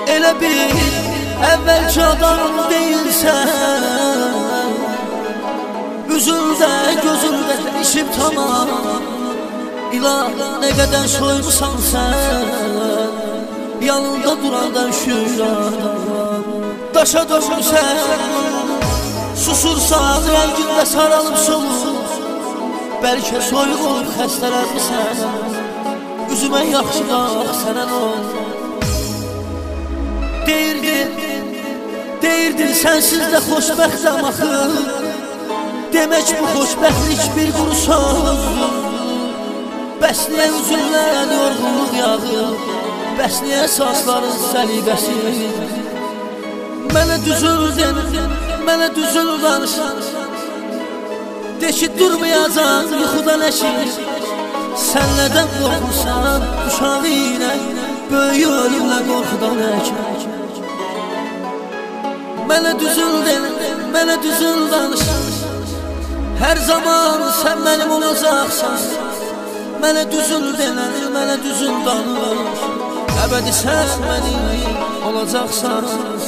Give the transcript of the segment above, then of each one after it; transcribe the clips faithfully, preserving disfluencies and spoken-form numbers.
Elə bil əvvəlki adam deyilsən, üzündə, gözündə dəyişib tamam. İlah, nə qədər soymusan sən, yanında durandan şüyran. Daşa dönmüsən, susursan, rəngində saralıb solur. Bəlkə soyuq olub xəstələnmisən, üzümə yaxşı bax, sənə nə olur? Deyirdin, deyirdin sənsiz də xoşbəxtəm axı. Demək bu xoşbəxtlik bir quru sözdür. Bəs niyə üzündən yorğunluq yağır? Bəs niyə saçların səliqəsi? Mənə düzül denir, mənə düzül danış. De ki durmayacaq yuxudan əşir. Sən nədən qorxursan uşağı ilə, böyük ölümlə qorxudan əkmək. Mənə düzül denir, mənə düzül danış. Hər zaman sən mənim olacaqsan. Mənə düzül denir, mənə düzül danış. Əbədi sən mənim olacaqsan.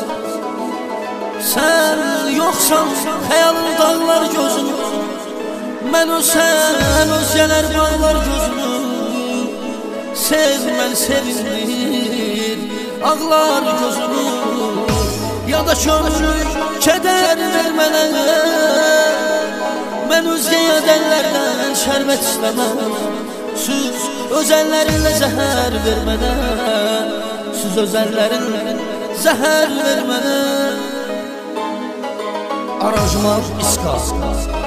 Sən yoxsan, xəyalın dağlar gözünü. Mən o sən, özgələr bağlar gözünü. Sev mən sevindir, ağlar gözünü. Ya da könlüm kədər ver mənə. Mən özgə yədəllərdən şərbət istəməm. Süz öz əllərinlə zəhər ver mənə. Süz öz əllərinlə zəhər ver mənə. Aranjman İska.